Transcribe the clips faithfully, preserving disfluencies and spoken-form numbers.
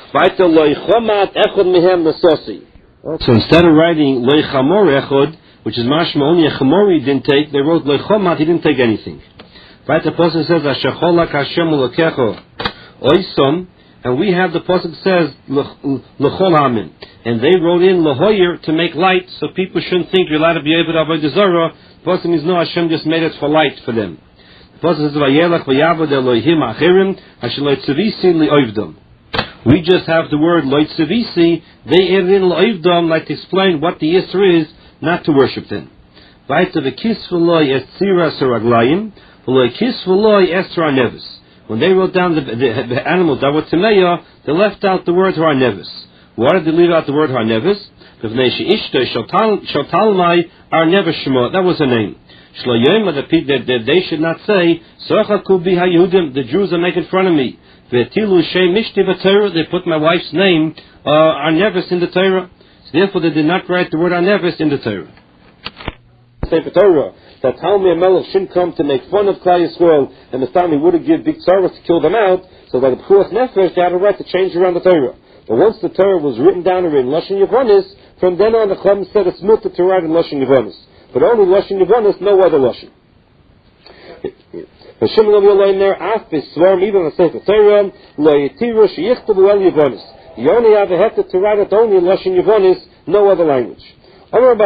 So instead of writing Lo Chamor Echod, which is mashma only a chamor he didn't take, they wrote Lo Chomat, he didn't take anything. Right, the pasuk says Asher Cholak Hashem Elokecho Oisom, and we have the pasuk says L'chol Hamin, and they wrote in Lahoyer to make light, so people shouldn't think you're allowed to be able to avoid the Zorah. The pasuk means no, Hashem just made it for light for them. The pasuk says Vayelach Vayavod Elohim Achirim Asher Lo Tzivisi Li'Oivdom. We just have the word Lo Tzivisi. They added in Li'Oivdom like to explain what the Yisr is, not to worship them. Right, the Kisvuloi Estzira Saraglayim, V'Lo Kisvuloi Estra Nevis. When they wrote down the, the, the animals that were Tameya, they left out the word Harnevis. Why did they leave out the word Harnevis? That was her name. That they should not say, the Jews are making fun of me. They put my wife's name, uh, Harnevis, in the Torah. So therefore they did not write the word Harnevis in the Torah. Sefer Torah, that Talmud Melech shouldn't come to make fun of Klal Yisrael, and the family would have given big tzarus to kill them out, so by the Pekuach Nefesh they had a right to change around the Torah. But once the Torah was written down in Lashon Yevonis, from then on the Chum said it's mutter to write in Lashon Yevonis. But only Lashon Yevonis, no other Lashon. The Shimon of Yolayim there, Af B'Svarm, even the Sefer Torah, Lo Yitiru Sheyichtabu El Yevonis. You only have a hefter to write it only in Lashon Yevonis, no other language. That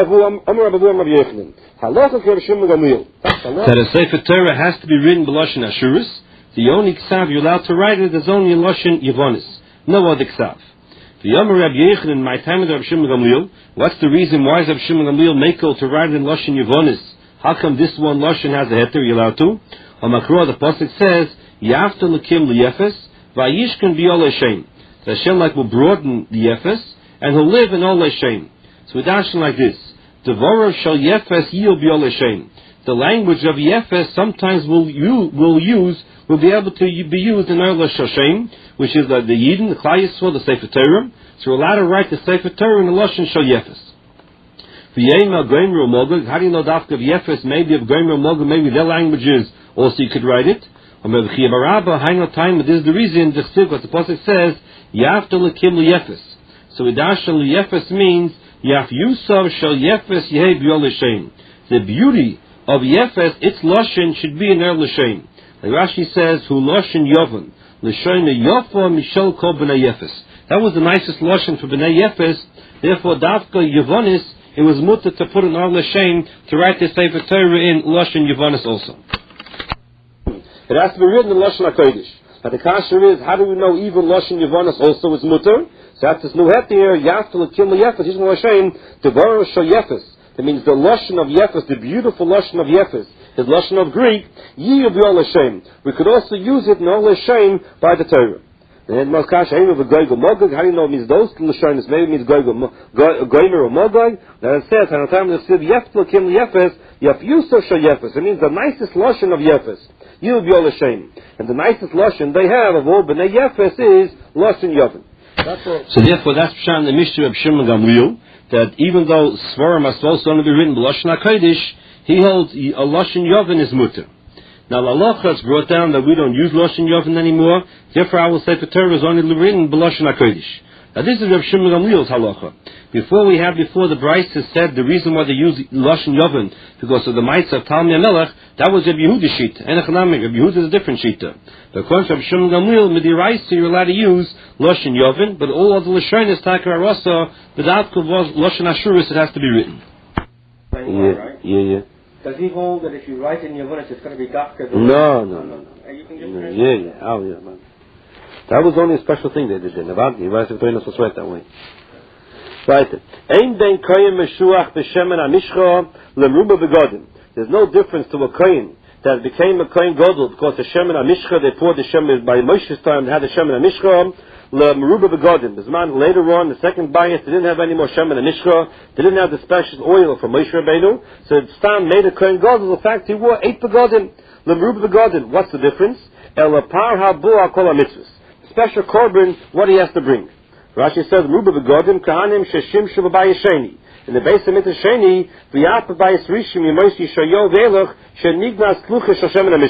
a Sefer Torah has to be written by Lashon Ashuris. The only ksav you're allowed to write it is only in Lashon Yevonis, no other ksav. The Yomer Rabbi Yechanan, in my time of Rabbi Shimon Gamliel, what's the reason why is Rabbi Shimon Gamliel makel to write it in Lashon Yevonis? How come this one Lashon has a heter? You're allowed to. On Makro, the pasuk says, "Yafta lekim liyefes, vayishkan b'ol Hashem." The Hashem like will broaden the yefes, and he'll live in all Hashem. So we dash like this: Devorav shall yefes yil b'ol Hashem. The language of yefes sometimes will you will use will be able to be used in Eila Hashem, which is uh, the Yidden, the Klal Yisrael, the Sefer Torah. So we're allowed to write the Sefer Torah in the Lashon shall yefes. V'yeim Gomer Mogog. How do you know dafka of yefes? Maybe of Gomer Mogog, maybe their languages also you could write it. Or maybe Chiyabarabba. Hang on time. But this is the reason. The stick what the pasuk says. Yafta lekim liyefes. So we dash liyefes means. Yaf Yusuf shall Yefes Yehei B'Yol L'Shem. The beauty of Yefes, its Lashon should be in Er L'Shem. Like Rashi says, Hu Lashon Yovan. L'Shem Yofa Mishel Kol B'nai Yefes. That was the nicest Lashon for B'nai Yefes. Therefore, Davka Yovonis, it was mutter to put in Er L'Shem to write the Sefer Torah in Lashon Yovonis also. It has to be written in Lashon HaKodesh. But the kasher is, how do we know even Lashon Yovonis also is mutter? So after this new het here, Yaftal Kim Yefes, Yishma Hashem, Devorah Shal Yefes. That means the Lashon of Yefes, the beautiful Lashon of Yefes, his Lashon of Greek, Yi B'Yol Hashem. We could also use it in Ol Hashem by the Torah. And then Malkash Haim of a Goygo Mogog, how do you know it means those Lashonis? Maybe it means Goygo Goymer or Mogog. Now it says, and the time it says Yaftal Kim Yefes, Yaf Yusuf Shal Yefes. It means the nicest Lashon of Yefes. Yi B'Yol Hashem. And the nicest Lashon they have of all B'nai Yefes is Lashon Yovan. So therefore, that's Pshan the Mishnah of Shimon Gamliel, that even though Svarah must also only be written by Lashon HaKodesh, he holds a Lashon Yovan is mutter. Now, Lalacha has brought down that we don't use Lashon Yovan anymore, therefore I will say the Torah is only written by Lashon HaKodesh. Now this is Rav Shimon Gamliel's halacha. Before we have, before the Bryce has said the reason why they use Lashon Yovan, because of the mites of Talmud Melech, that was Rav Yehuda Shita. Enechanamik, Rav Yehuda is a different Shita. But according to Rav Shimon Gamliel, Midiraisa, you're allowed to use Lashon Yovan, but all of the Lashonis, Takar Arasa, without Lashon Ashuris, it has to be written. Yeah, yeah, yeah. Does he hold that if you write in Yevonis, it's going to be Dafka? No, no, no, no. You can just no yeah, yeah, oh yeah, man. That was only a special thing they did in Nevada. You guys have told us to sweat that way. Right. Ein ben kohen meshuach b'shemen hamishcha lemruba begodim. There's no difference to a kohen that became a kohen gadol because the shemen hamishcha they poured the shemen by Moshe's time. They had the shemen hamishcha lemruba begodim. The man later on the second bias they didn't have any more shemen hamishcha. They didn't have the special oil from Moshe Rabbeinu. So Stam made a kohen gadol. In fact, he wore eight begodim. Lemruba begodim. What's the difference? El par habu akol mitzvahs. Special korban, what he has to bring. Rashi says, "Ruba begodim kahanim sheshim shuvabayisheni." In the base of mitzvah sheni, v'yap bayis rishim yimosi shayo ve'elach shenignas kluche shashem and mishcha.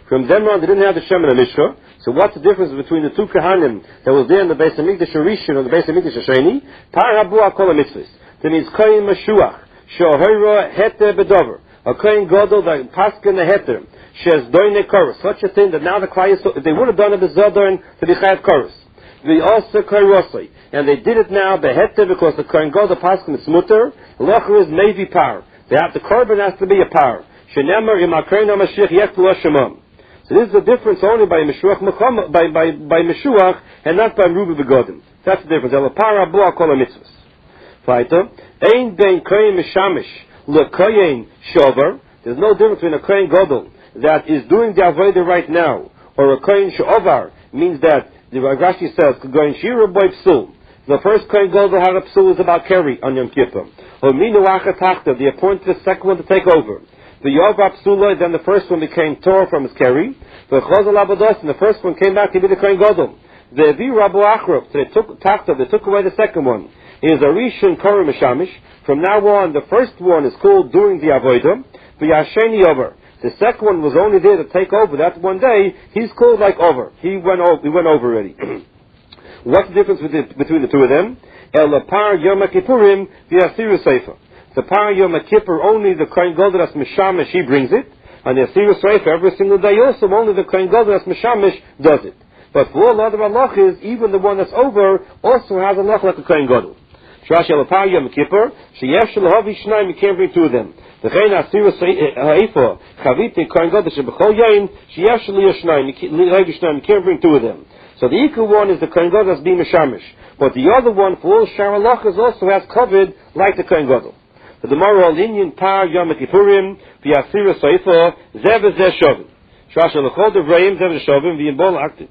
From then on, they didn't have the Shemen HaMishcha. So what's the difference between the two Kahanim that was there in the Beis HaMikdash Rishon and the Beis HaMikdash Hasheni? Par Habua Kol HaMitzvahs. That means Kohen Mashuach, Shohira Heter Bedover. A Kohen Gadol that Paskin the Heter. Shes Doine Korus. Such a thing that now the Klai Yisrael, if they would have done it the Zodorn to be Chayav Korus. The also Kairosai. And they did it now, the Heter, because the Kohen Gadol Paskin is Mutter. Locher is Mevi Par. They have, the Korban has to be a Par. Shenemar Im HaKohen HaMashiach Yeklu HaShemam. So this is the difference only by Meshuach, by, by, by Meshuach, and not by Ruba Begodim. That's the difference. Elapara Bua Kol HaMitzvahs. Weiter. Ein ben Kohen Mishamish leKohen Shover. There's no difference between a Kohen Gadol that is doing the Avodah right now, or a Kohen Shover, means that, the Rashi says, going Shira Boy Psul. The first Kohen Gadol had a Psul is about Keri on Yom Kippur. Or Minu Achatachta, the appointed the second one to take over. The Yovav Psuloi, then the first one became Torah from his Keri. The Chazal Abados, and the first one came back to be the Kohen Gadol. The Evi Rabu Achrov, so they took Tachta, they took away the second one. Is a Rishon Korah Mishamish. From now on, the first one is called doing the Avodah. The Yasheni Over. The second one was only there to take over. That one day, he's called like over. He went over, he went over already. What's the difference between the two of them? El Par Yom Kippurim, the Asiru Sefer. The Par Yom Kippur, only the Kohen Gadol as Mishamish, he brings it. And the Asiru Sefer, every single day also, only the Kohen Gadol as Mishamish does it. But for all other halachas, even the one that's over also has a halach like a Kohen Gadol. Shrashi El Par Yom Kippur, Sheyesh Shel Havi Shnaim, you can't bring two of them. The Chein Asiru Haifa, Chaviti, Kohen Gadol, Shebechol Yain, Sheyesh Shel Yashnaim, you can't bring two of them. So the equal one is the Kohen Gadol as being Mishamish. But the other one, for all Shar halachas, also has covered like the Kohen Gadol. The Gemara Linyan Par Yom Kippurim V'Asiru Seifa Zev Zeh Shovim Shrash Lechol Devrayim Zev Zeh Shovim V'Yimbol Aktiv.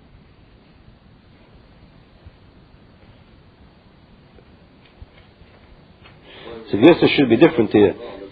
So this should be different here.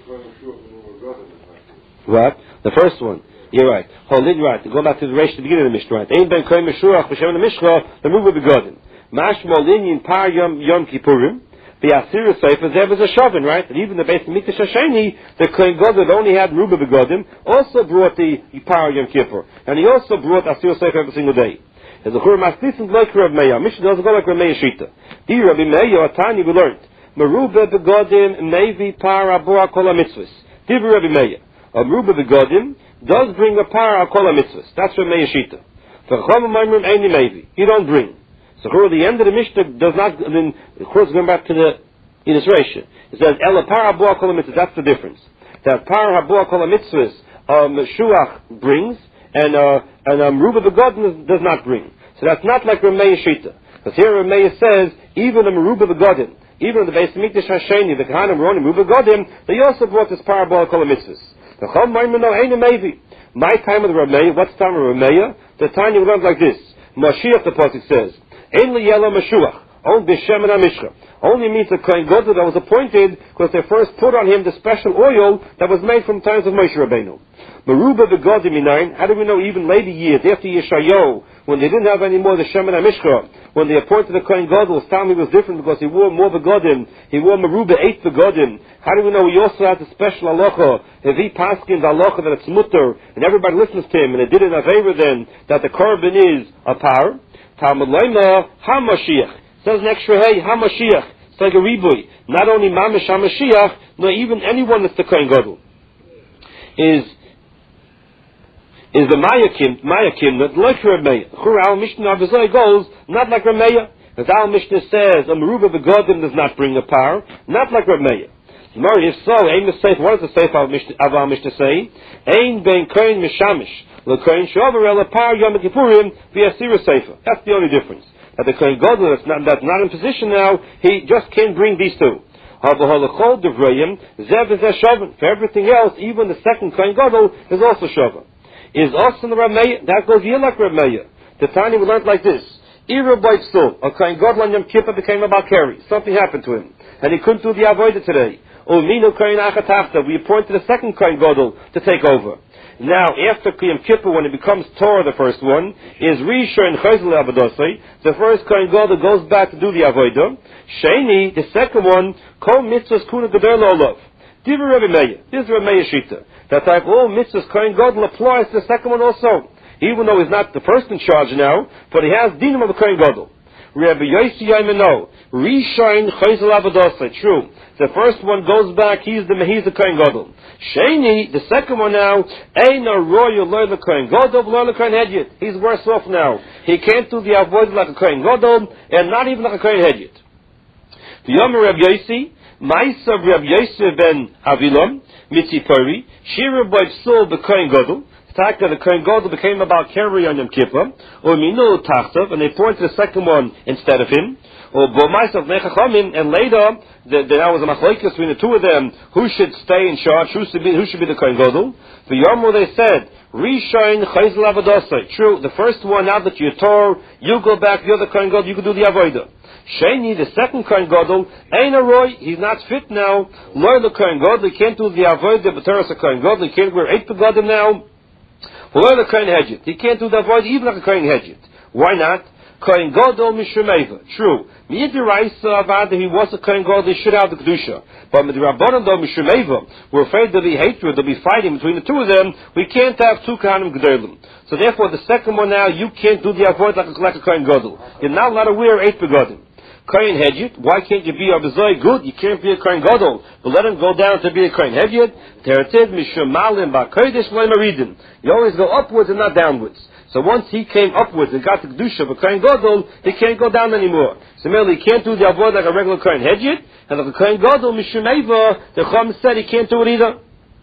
What? The first one. You're right. Hold it right. Go back to the Reish, the beginning of the Mishnah. Right. Ein ben Kohen Meshuach B'Shem HaMishcha the Ruba Begodim. Mashma Linyan Par Yom Yom Kippurim. The Asiru Sefer there was a Shavin, right? And even the Beis Hamikdash Hasheni, the Kohen Gadol that only had Ruba Begodim, also brought the Par Yom Kippur, and he also brought Asiru Sefer every single day. As the Chur Maslisim like Rav Meir, Mishnah doesn't go like Rav Meir Shita. Di Rabbi Meir Atani we learned Meruba Begodim Mevi Par Abua Kol HaMitzvahs. Di Rabbi Meir, a Meruba Begodim does bring a Par Kol HaMitzvahs. That's Rav Meir Shita. For Chama Maimrim Eini Mevi, he don't bring. So the end of the Mishnah does not, then of course going back to the illustration. It says, Ela Par HaBua Kol HaMitzvahs, that's the difference. That Par HaBua Kol HaMitzvahs, um, Shuach brings, and, uh, and, um, Ruba Begodim does not bring. So that's not like Rameh Shita. Because here Rameh says, even the Ruba Begodim, even the Beis Hamikdash Hasheni, the Kahanim Ronim, Ruba Begodim, they also brought this Par HaBua Kol HaMitzvahs. The Chom Maimon Eina Mevi. My time of the Rameh, what's the time of Rameh? The time you learned like this. Mashiach, the Pasuk says, Ein liyelo Meshuach, only b'Shem HaMishcha. Only means the Kohen Gadol that was appointed because they first put on him the special oil that was made from times of Moshe Rabbeinu. Meruba Begodim Minayin, how do we know even later years, after Yeshayahu, when they didn't have any more the Shemen HaMishcha, when they appointed the Kohen Gadol, his family was different because he wore more Begodim, he wore Meruba eight Begodim. How do we know he also had the special halacha, if he paskin the halacha that it's mutter, and everybody listens to him, and it did an avera then, that the korban is a par? Talmud Loima HaMashiach. Says an extra hey, HaMashiach. It's like a ribui. Not only Mamish HaMashiach, nor even anyone that's the Kohen Gadol. Is is the Mayakim, Mayakim, not like Rameya. Chur Mishnah Abizai goes, not like Rameya. As Al Mishnah says, a Meruba Begodim does not bring a power, not like Rameya. If so, Ein Seif, what does the Seif of Al Mishnah say? Ein Ben Kohen Mishamish. L'Kohen Shover El Par Yom Kippurim V'Asiru Sefer. That's the only difference. That the Kohen Gadol that's not, that's not in position now, he just can't bring these two. For everything else, even the second Kohen Gadol is also Shover. Is also the Rameya, that goes here like Rameya. The Tani we learned like this. Ira Baitzul, a Kohen Gadol on Yom Kippur became a Balkari. Something happened to him. And he couldn't do the Avodah today. Umino Kohen Achatafta, we appointed a second Kohen Gadol to take over. Now, after Yom Kippur, when it becomes Torah, the first one, is Risha and Chayzel Abadosai. The first Kohen Gadol goes back to do the Avodah. Sheni, the second one, Kol Mitzvahs Kuna Gedol Olav. Diva Rabbi Meir. This is Rabbi Meir Shita. That type, all Mitzvahs Kohen Gadol applies to the second one also. even though he's not the first in charge now, but he has dinim of the Kohen Gadol. Rabbi Yossi Yomino, Rishon Chayzel Avodah. True. The first one goes back, he's the he's the Kohen Gadol. Sheni, the second one now, Ein Royal Loy the Kohen Gadol, Loy the Kohen Hedyot. He's worse off now. He can't do the avoid like a Kohen Gadol, and not even like a Kohen Hedyot. The Yom Rabbi Yossi, Ma'asav Rabbi Yossi ben Havilam, Mitzipori, Shira by Psul the Kohen Gadol. Taka, the Kohen Gadol became about Keri on Yom Kippur, or Minu Tachtav, and they pointed to the second one instead of him. Or Bomaisav Nechachamim, and later the, the, there was a machlokes between the two of them who should stay in charge, who should be who should be the Kohen Gadol. The Yomu they said, Rishon Chayzel Avodah. True, the first one, now that you're Torah, you go back, you're the Kohen Gadol, you can do the Avodah. Sheni, the second Kohen Gadol, Ein Roy, he's not fit now. Lord the Kohen Gadol, he can't do the Avodah, but Torah is a Kohen Gadol, he can't wear eight begadim now. Lord the Kohen Hedyot, he can't do the Avodah even like a Kohen Hedyot. Why not? Kohen Gadol Mishemeva. True. Midiraisa Avada, he was a Kohen Gadol, he should have the Kedusha. But Midirabbanan do Mishemeva, we're afraid there'll be hatred, there'll be fighting between the two of them. We can't have two Kohanim Gedolim. So therefore, the second one now, you can't do the Avodah like a, like a Kohen Gadol. You're not allowed to wear eight begadim. Kohen Hedyot, why can't you be a Bezoi? Good, you can't be a Kohen Gadol, but let him go down to be a Kohen Hedyot. Teretid Mishemalim Ba'Kodesh Le'Maridin. You always go upwards and not downwards. So once he came upwards and got the Kedusha of a Kohen Gadol, he can't go down anymore. Similarly, he can't do the Avodah like a regular Kohen Hedyot, and like a Kohen Gadol, Mishemeva, the Chum said he can't do it either.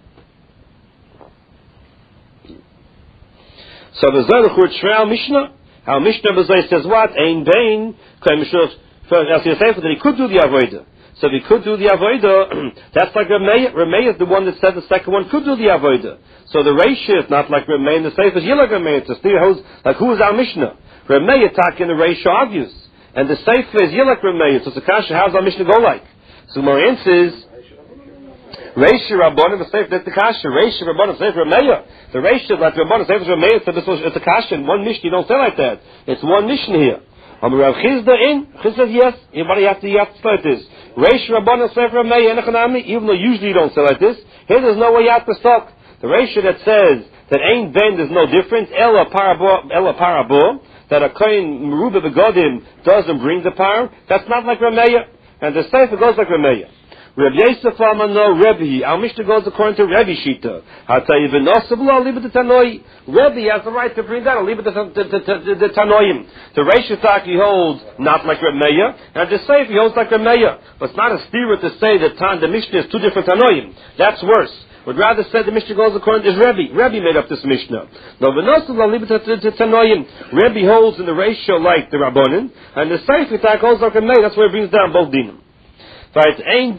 So the Zayluchur Shreal Mishnah, our Mishnah Bezay says what? Ein Bain, Kohen Mishnah, that he could do the Avodah. So if he could do the Avodah, that's like Rameya. Rameya is the one that said the second one could do the Avodah. So the ratio is not like Rameya, the Sefer is like Rameya. It's like who is our Mishnah? Rameya talking the ratio obvious. And the Sefer is like Rameya. So Sakasha, how's our Mishnah go like? So my answer is, ratio Rabbanim, the Sefer, that's the Kasha. Ratio Rabbanim, Sefer Rameya. The ratio like Rabbanim, Sefer Rameya, it's a Kasha. In one Mishnah, you don't say like that. It's one Mishnah here. I'm Rav Chizda in. Chizda says yes. Everybody has to, you have to start this. Reish Rabbanan Sefer Rameya Enechanami, even though usually you don't say like this. Here there's no way you have to stop. The ratio that says that ain't ben, there's no difference. Ella parabo, ella parabo, that a kohen meruba begodim doesn't bring the power. That's not like Rameya. And the Sefer goes like Rameya. Reb Yosef Amano Rebbe. Our Mishnah goes according to Rebbe Shita. I'll tell you, V'nosabla, leave it to Tanoi. Rebbe has the right to bring that, I'll leave it to the Tanoim. The Reish Taki holds not like Reb Meir, and the Sefer he holds like Reb Meir. But it's not a stira to say that the Mishnah is two different Tanoim. That's worse. Would rather say the Mishnah goes according to Rebbe. Rebbe made up this Mishnah. No, V'nosabla, leave it to Tanoim. Rebbe holds in the ratio like the Rabbonin, and the Sefer Taki holds like Reb Meir. That's where it brings down both dinim. There's no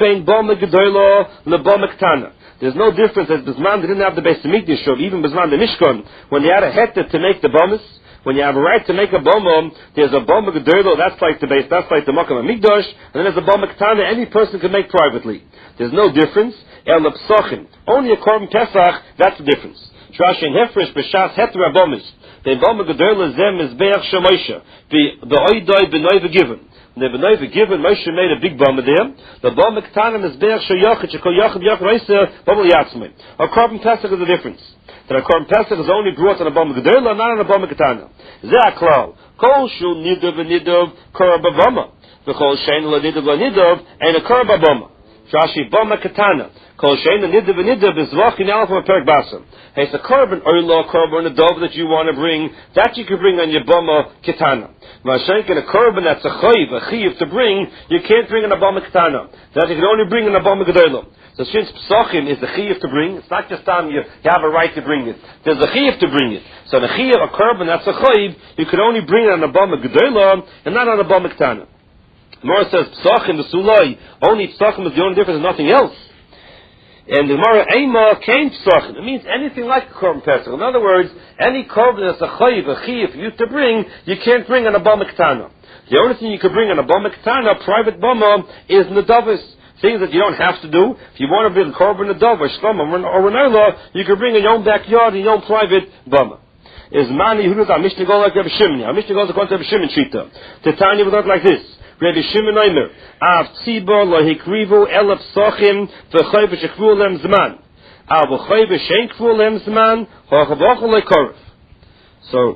difference as Bisman didn't have the Beis Hamikdash, even Bisman the Mishkan, when you had a heter to make the bombas, when you have a right to make a bomba, there's a bomba gedoylo, that's like the base, that's like the Makam Hamikdash, and then there's a bomba ketana any person can make privately. There's no difference. El Psachim, only a Korban Pesach, that's the difference. Trash and Hefresh b'shas heter bombas. The bomba gedoylo zem is be'ach shemosha, the oidoi b'noi v'given. The B'nai given Moshe made a big bomba there. The bomba ketanim is be'ach sheyachid shekol yachid yachid reisa bomba yatzmei. A Korban Pesach is the difference. That a Korban Pesach is only brought on a bomba gedola, not on a bomba ketana. Zeh klal kol shul nidav v'nidav korban bomba. V'kol shein lo nidav lo nidav and a korban bomba. Rashi bomba ketana. Kol shein lo nidav v'nidav is v'achin alaf from a perik basam. Hey, it's a korban oila, korban a dove that you want to bring, that you can bring on your bomba ketana. Mashenk in a korban that's a chayiv, a chayiv to bring, you can't bring in a bomba ketana. That you can only bring in a bomba gedolim. So since psachim is the chayiv to bring, it's not just time you, you have a right to bring it. There's a chayiv to bring it. So the chayiv, a korban that's a chayiv, you can only bring it on a bomba gedolim and not on a bomba ketana. Mora says psachim, the sulai, only psachim is the only difference, nothing else. And the Gemara Eima came psachim. It means anything like a korban pesach. In other words, any korban that's a chayiv, a chayiv for you to bring, you can't bring on a bama ketana. The only thing you can bring on a bama ketana, private bama, is nadavis. Things that you don't have to do. If you want to bring korban nadav or shlam or renayla, you can bring in your own backyard in your own private bama. Is mani who does our Mishnah go like Rabbi Shimon? Our Mishnah goes according to Rabbi Shimon Shita. Titania would look like this. Rabbi Shimon Omer, Av Tzibor lo hikrivu elab sochim v'choy v'shekvu lem zman. Av v'choy v'shenkvu lem zman ha'chavoch le'korov. So,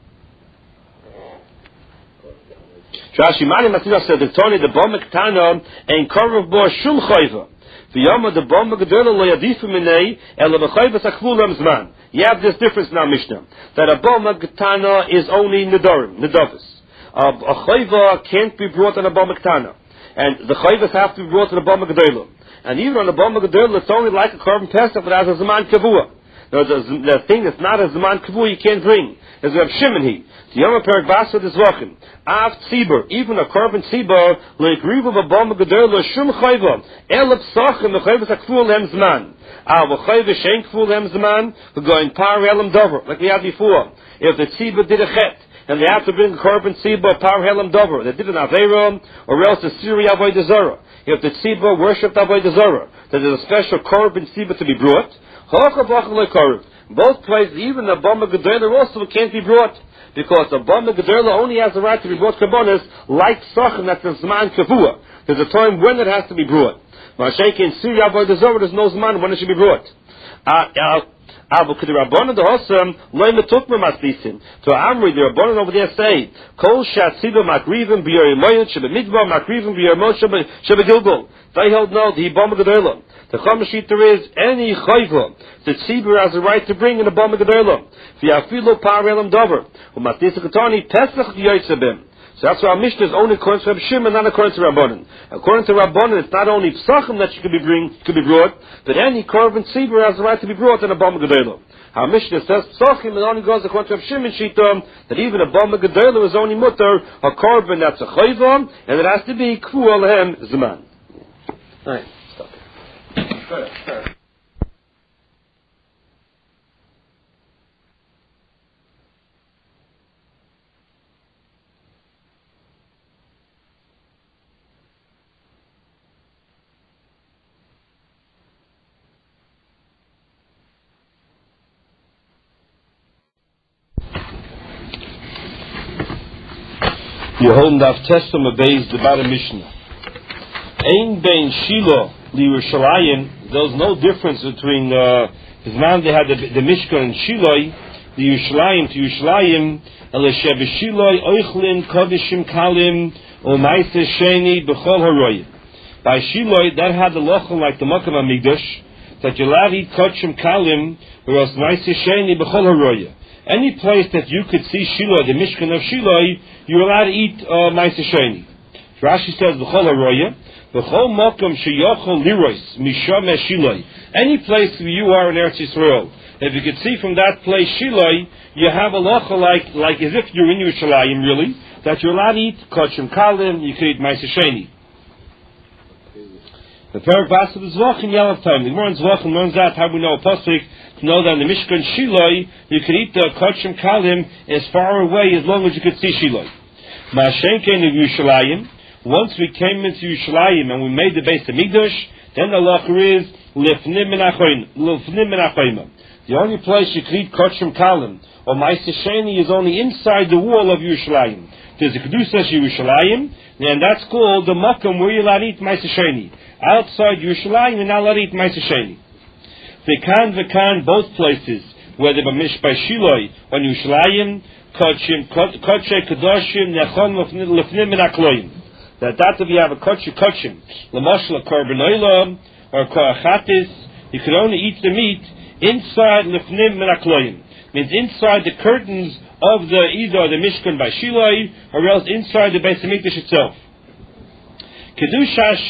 Rashi Mani Matila said the Tony the Bama Ketana and Korov Bo Shum Chayva. The Yama the Bama Gedola Lo Yadifu Minei Ela B'Chayva Takvulam Zman. You have this difference in our Mishnah that a Bama Ketana is only Nedarim, Nedavis. Uh, a Chayva can't be brought on a Bama Ketana, and the Chayvas have to be brought on a Bama Gedola. And even on a Bama Gedola, it's only like a Korban Pesach, but as a Zaman Kavua. Now, the, the thing that's not a Zaman Kavua you can't bring is Reb Shimon he. The Yom HaPerak Basra this Vachim. Av Tzibur, even a Korban Tzibur, like Riva B'Bama Gedola, Shum Chayva, Elab Sachim, the Chayvas HaKful Hem Zman. Av Chayvas Shein Kful Hem Zman, we're going Par Elam Dover, like we had before. If the Tzibur did a Chet, and they have to bring a Korban Tzibur, Par Elam Dover, they did an Aveira, or else the Siri Avodah Zarah. If the Tzibur worshipped Avodah Zarah, then there's a special Korban Tzibur to be brought. Both places, even the Bama Gedola also can't be brought, because the Bama Gedola only has the right to be brought Karbonis, like Sachem, that's the Zman Kavua. There's a time when it has to be brought. Mashenki in Syria, Avodah Zarah, there's no Zman when it should be brought. Abu Kedirabbanan the Hossam, Loim Tukma Maslisin. To Amri, the Rabbanan over there say, Kol Shatsiba Makrivim B'Yer Moyot Sheba Midbar Makrivim B'Yer Moyot Sheba Gilgul. They held no, the Bama Gedola. The Chamashit there is any Chayva that Tzibur has a right to bring in a Bama Gedola. V'Yafilo Par Elam Dover. U'Matisa Ketani Pesach Yotzebim. So that's why our Mishnah is only according to Reb Shimon, not according to Rabbanan. According to Rabbanan, it's not only Psachim that you could be bring, could be brought, but any Korban Tzibur has the right to be brought in a Bama Gedola. Our Mishnah says Psachim, it only goes according to Reb Shimon Shita, that even a Bama Gedola is only mutter, a Korban that's a Chayva, and it has to be Kfu Alehem Zman. Alright, stop it. Good, good. You hold Daf Testum obeys the Bada Mishnah. Ein bein Shiloh li Yerushalayim. There's no difference between uh, his man they had the, the Mishkan and Shiloh, the Yerushalayim to Yerushalayim. Elisheb Shiloh oichlin kodishim kalim u'maise sheni b'chol haroy. By Shiloh that had the lochel like the Makam Hamikdash that you'll have eat kodishim kalim or else maise sheni b'chol haroy. Any place that you could see Shiloh, the Mishkan of Shiloh, you're allowed to eat uh, Maaseh Sheni. Rashi says, V'chol haroya, V'chol mokum sheyochol lirois, misham Shiloh. Any place where you are in Eretz Yisrael, if you could see from that place Shiloh, you have a locha like, like as if you're in Yerushalayim, really, that you're allowed to eat Kodshim Kalim, you could eat Maaseh Sheni. The Perak Basel is Zvachim Yalav time. The Gemara in Zvachim learns that how we know a pasuk to know that in the Mishkan Shiloh you could eat the Kodshim Kalim as far away as long as you could see Shiloh. Ma'ashenkein in Yerushalayim. Once we came into Yerushalayim and we made the base of Mikdash, then the halacha is Lifnim min Achayma. The only place you could eat Kodshim Kalim or Maaseh Sheni is only inside the wall of Yerushalayim. There's a Kedusha Yerushalayim, and that's called the Makam where you're allowed to eat Maaseh Sheni. Outside Yerushalayim, you're not allowed to eat Maaseh Sheni. V'kan v'kan, both places, whether by Shiloh or Yerushalayim, Kodshim, Kodshe Kedoshim, Nechon Lefnim Min Akloim. That that if you have a Kodshe Kodshim, L'moshel a Korban Olam or Koachatis, you can only eat the meat inside Lefnim Min Akloim. Means inside the curtains of the either the Mishkan by Shiloh or else inside the Beis Hamikdash itself. Kedusha